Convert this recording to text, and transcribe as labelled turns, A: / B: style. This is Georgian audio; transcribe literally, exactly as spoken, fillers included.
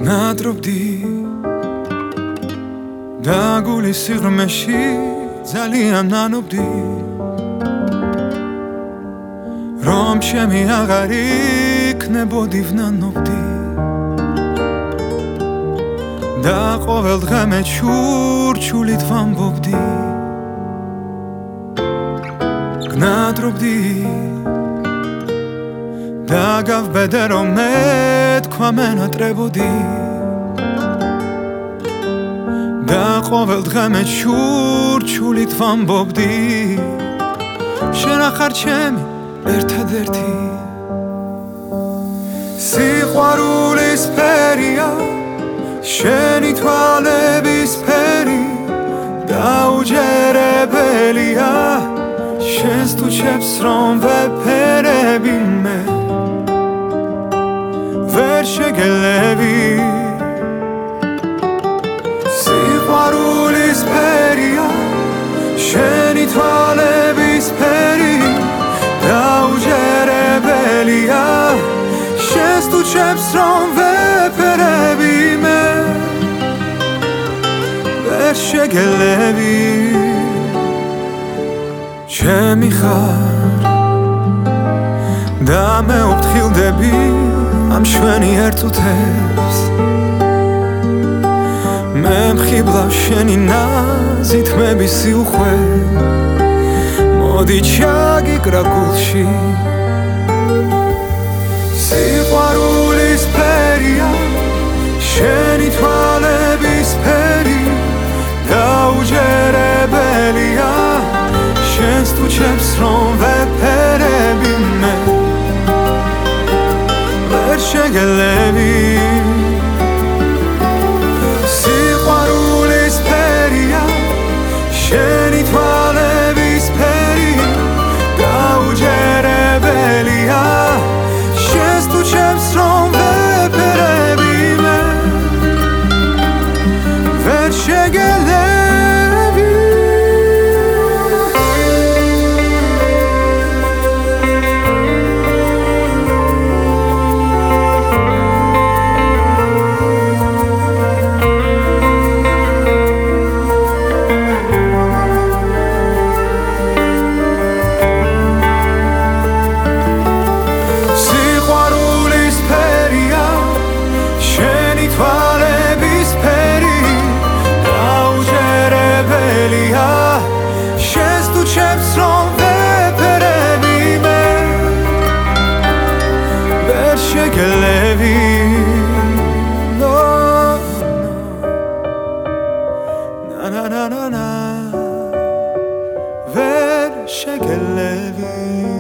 A: ნატრობდი და გულის სიღრმეში ძალიან ნანობდი რომ ჩემი აღარ იქნებოდი ვნანობდი და ყოველ დღე ჩურჩულით ვამბობდი გნატრობდი და გავბედე რომ მე თქვა მენატრებოდი და ყოველ დღე ჩურჩულით ვამბობდი შენ ახარ ჩემი ერთადერთი სიყვარულის ფერია შენი თვალების ფერი დაუჯერებელია შენს თუ ჩემს რომ ვეფერები მე ვერ შეგელები სიყვარულის ფერია შენი თვალების ფერი დაუჯერებელია შენს თუ ჩემს რომ ვეფერები მე ვერ შეგელები ჩემი ხარ და მე ვფრთხილდები ამ შვენიერ წუთებს მე მხიბლავ შენი ნაზით მების სიუხვე მოდი ჩაგიკრა გულში სიყვარულის ფერია შენი თვალების ფერი დაუჯერებელია შენს თუ ჩემს რომ ვეფერები მე ვერ შეგელები სიყვარულის ფერია შენი თვალების ფერი დაუჯერებელია შენს თუ ჩემს რომ ვეფერები მე ვერ შეგელები შეგელები no na na na na ver შეგელები